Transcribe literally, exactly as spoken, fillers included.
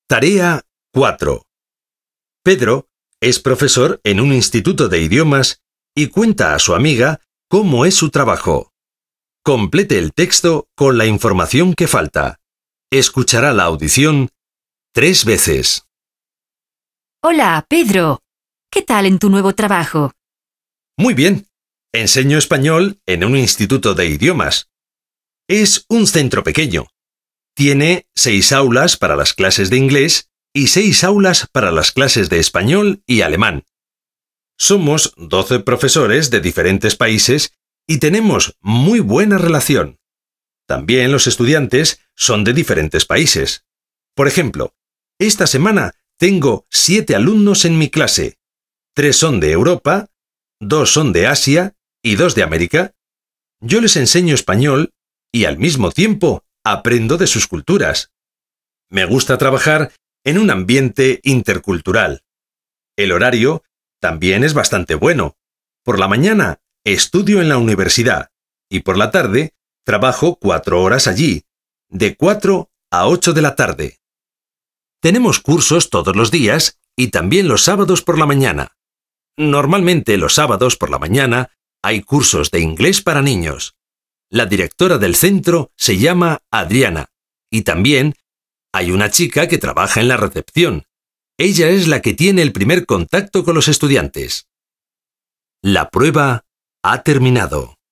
Tarea cuatro. Pedro es profesor en un instituto de idiomas y cuenta a su amiga cómo es su trabajo. Complete el texto con la información que falta. Escuchará la audición tres veces. Hola, Pedro. ¿Qué tal en tu nuevo trabajo? Muy bien. Enseño español en un instituto de idiomas. Es un centro pequeño. Tiene seis aulas para las clases de inglés y seis aulas para las clases de español y alemán. Somos doce profesores de diferentes países y tenemos muy buena relación. También los estudiantes son de diferentes países. Por ejemplo, esta semana tengo siete alumnos en mi clase. Tres son de Europa, dos son de Asia y dos de América. Yo les enseño español y al mismo tiempo aprendo de sus culturas. Me gusta trabajar en un ambiente intercultural. El horario también es bastante bueno. Por la mañana estudio en la universidad y por la tarde trabajo cuatro horas allí, de cuatro a ocho de la tarde. Tenemos cursos todos los días y también los sábados por la mañana. Normalmente los sábados por la mañana hay cursos de inglés para niños. La directora del centro se llama Adriana y también hay una chica que trabaja en la recepción. Ella es la que tiene el primer contacto con los estudiantes. La prueba ha terminado.